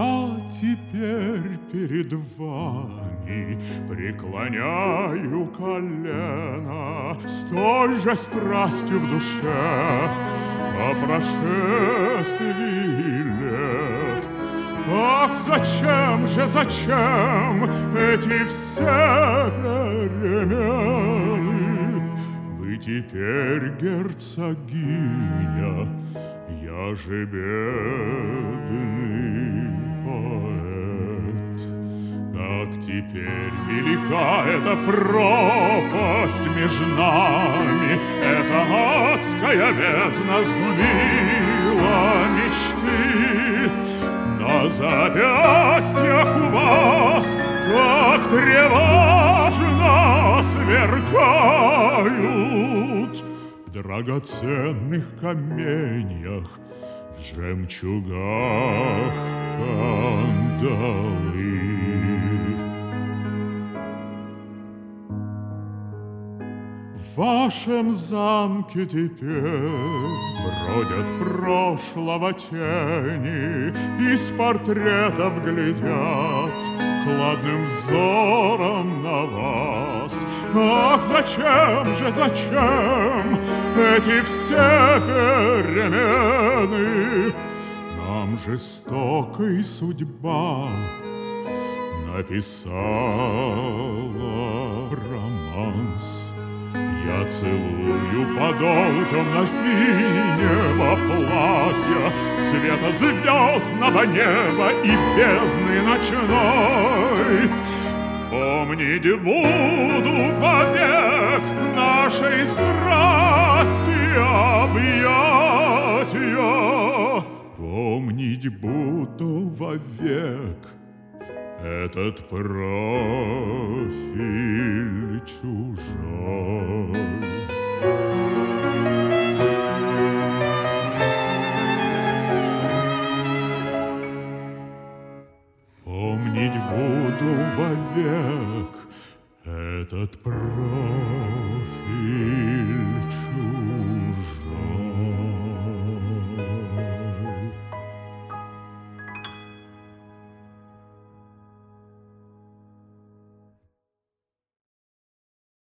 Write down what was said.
Я теперь перед вами преклоняю колено с той же страстью в душе по прошествии лет. Ах, зачем эти все перемены? Вы теперь герцогиня, я же бедный поэт. Как теперь велика эта пропасть между нами, эта адская бездна сгубила мечты. На запястьях у вас так тревожно сверкают в драгоценных каменьях, в жемчугах кандалы. В вашем замке теперь бродят прошлого тени, из портретов глядят хладным взором на вас. Ах, зачем эти все перемены? Нам жестокой судьба написала романс. Я целую подол темно-синего платья, цвета звездного неба и бездны ночной. Помнить буду вовек нашей страсти объятия. Помнить буду вовек этот профиль чужой.